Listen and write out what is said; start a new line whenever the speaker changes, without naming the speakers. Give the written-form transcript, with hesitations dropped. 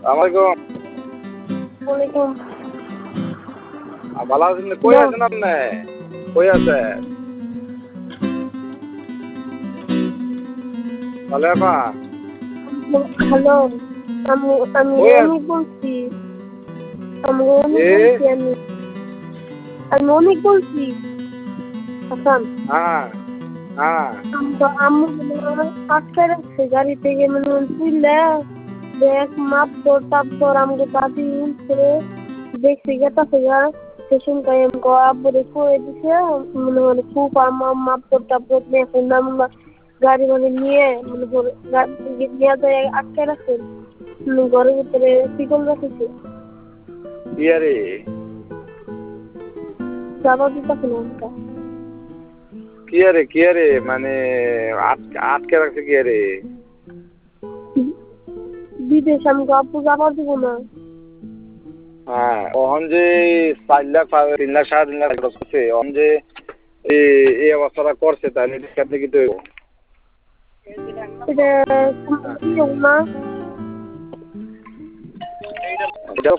আমারকম
ওয়ালাইকুম
ভালো আছেন? কই আছেন আপনি? কই আছে ভালো আপা?
হ্যালো আমি
কই
অনেক বলছি আমি অনেক বলছি হাসান
হ্যাঁ হ্যাঁ
আম্মু আটকে রাখছে গাড়ি থেকে তুললে দেখ মাপ তোর আমাকে দাদি উঠছে দেখছি গেতাছে গা স্টেশন টাইম আব্বুরে কয়ে দিছে খুব মাপ তোর এখন আমরা গাড়ি নিয়ে নিয়ে যায় আটকে রাখছে ঘরের ভিতরে শিকল রাখেছে
ইয়ারে
যাবার দিতেছে না ওটা
কি আরে মানে আটকে রাখছে কি আরে?
বিদেশ আমি আব্বু যাবার দিব না
হ্যাঁ ওহন যে 4 লাখ 3 লাখ 3.5 লাখ খরচ করছে ওহন যে এই অবস্থাটা করছে তাহলে কেমনে কি হইব?
এটা না
এটাও